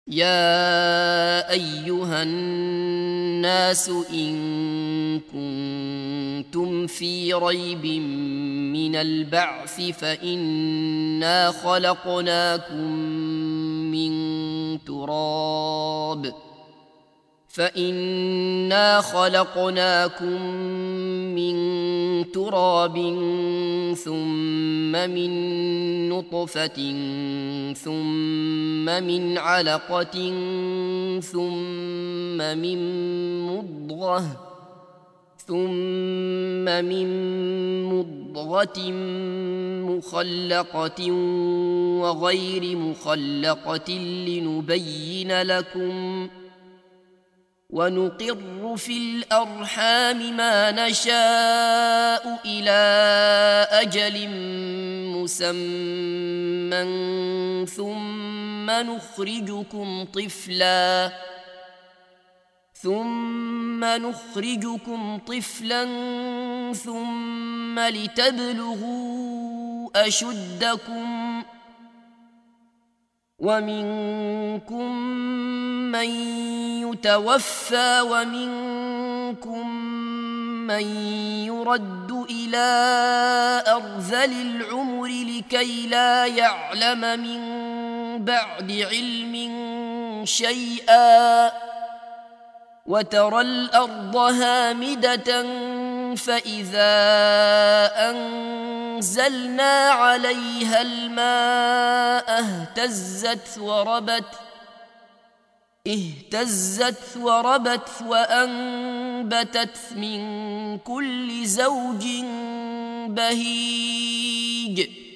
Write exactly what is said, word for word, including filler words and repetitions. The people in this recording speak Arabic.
يا أيها الناس إن كنتم في ريب من البعث فإنا خلقناكم من تراب فإنا خلقناكم من تراب ثم من نطفة ثم من علقة ثم من مضغة ثم من مضغة مخلقة وغير مخلقة لنبين لكم ونقر في الأرحام ما نشاء إلى أجل مسمى ثم نخرجكم طفلا ثم نخرجكم طفلا ثم لتبلغوا أشدكم ومنكم من يتوفى ومنكم من يرد إلى أرذل العمر لكي لا يعلم من بعد علم شيئا وترى الأرض هامدة فإذا أنزلنا عليها الماء اهتزت وربت اهتزت وربت وأنبتت من كل زوج بهيج